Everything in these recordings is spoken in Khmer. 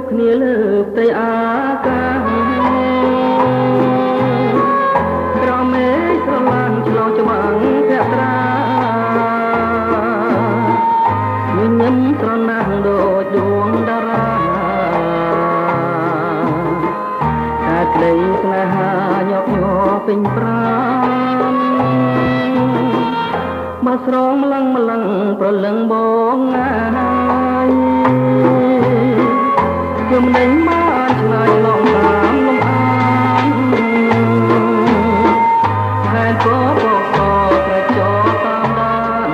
គ្នាលើផ្ទៃអាកាសក្រមេស្រឡាញ់ឆ្លងច្បាំងភក្ត្រាញញឹមស្រណះដូចដួងតារាតែក្តីស្នេហាញាប់ញ័រពេញប្រាណមកស្រងម្លឹងម្លឹងប្រលឹងបងហើយ គឺមិនដឹងបានឆ្ងាយឡងតាមលំអានហេតុក៏បកកត្រចរតាមដាន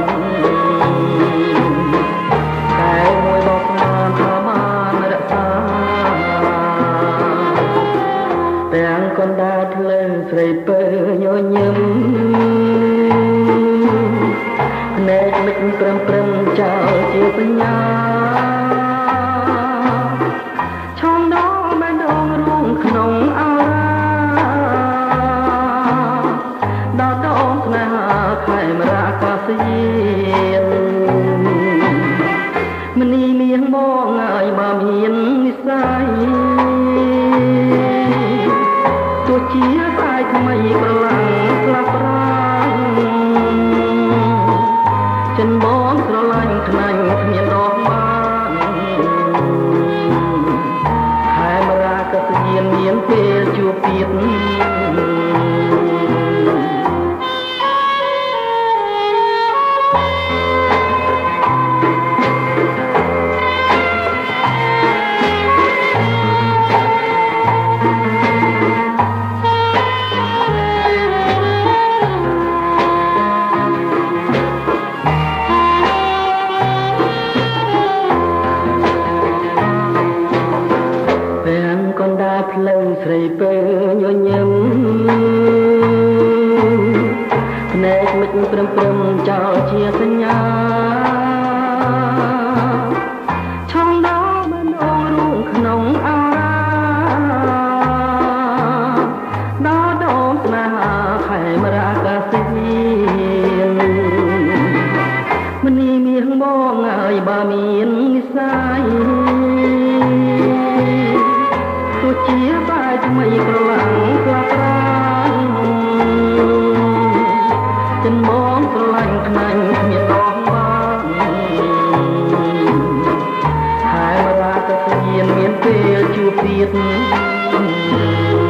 តែមួយបកស្មានថាបានរក្សាទាំងកណ្ដាលធ្លឹងស្រីពើញញឹមភ្នែកមិចព្រឹមព្រឹមចោលជាបញ្ញាក្នុងអរាដល់ដងស្នេហាខែមរាកាសយានមនីលៀងមកងាយមកមាននិស័យទោះជាស្អាយថ្មីប្រឡាំងស្លាប់ប្រាំចិនបងស្រឡាញ់ខ្នាញ់គ្មានដកបានមានពេលជួបទៀតផ្លូវស្រីពើញញឹមភ្នែកមិចព្រឹមព្រឹមចោលជាសញ្ញាឆំដល់មិនអងរូងក្នុងអារាដល់ដងស្នេហាខែមរាកាសយានមនីមាសមកហើយបើមាននិស័យទោះជាបាយថ្មីក្រឡាំងស្លាប់ប្រាណចិនមកស្រឡាញ់ខ្នាញ់គ្មានដងបានហើយមរាកាសយានមានពេលជួបទៀត